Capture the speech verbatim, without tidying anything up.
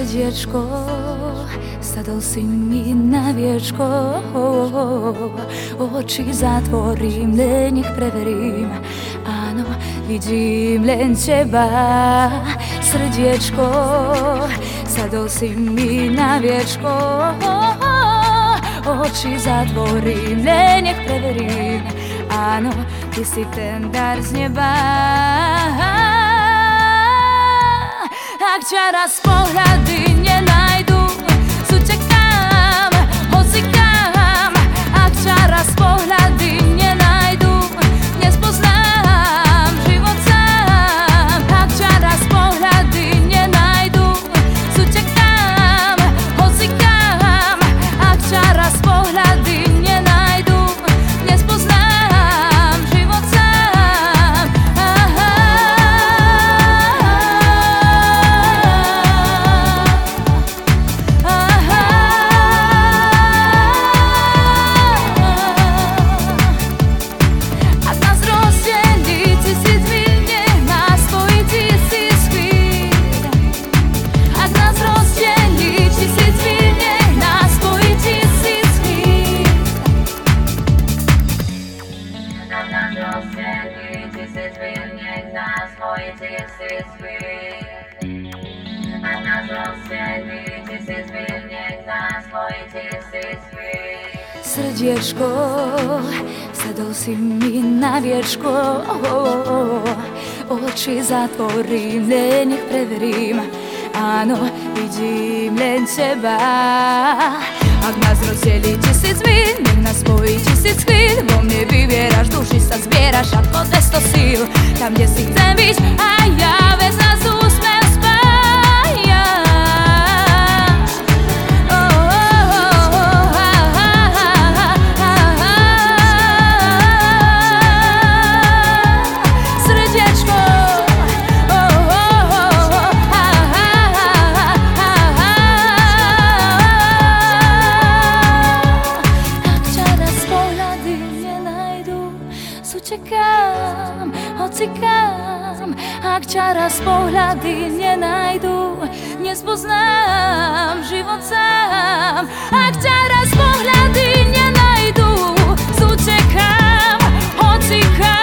Srdiečko, sadol si mi na viečko, oči zatvorím, len nech preverím. Áno, vidím len teba. Srdiečko, sadol si mi na viečko, oči zatvorím, len nech preverím. Áno, ty si ten dar z neba. Ak ťa raz pohľady nenajdu, zutekám, hoci kam. Ak ťa raz pohľady nenajdu, nespoznám život sám. Ak ťa raz pohľady nenajdu, zutekám, hoci kam. Ak ťa raz pohľady nenajdu, nespoznám život sám. Aha. Srdiečko, sadol si mi na viečko, oči zatvorím, len nech preverím. Áno, vidím len teba. Ak nás rozdelí tisíc míľ, nech nás spojí tisíc chvíľ. Vo mne vyvieraš, duši sa zbieraš ako dvesto síl. Tam, kde si chcem byť a ja, bez nás úsmev spája. Utekám, hocikám. Ak ťa raz pohľady nenajdu, nespoznám život sám. Ak ťa raz pohľady nenajdu, utekám, hocikám.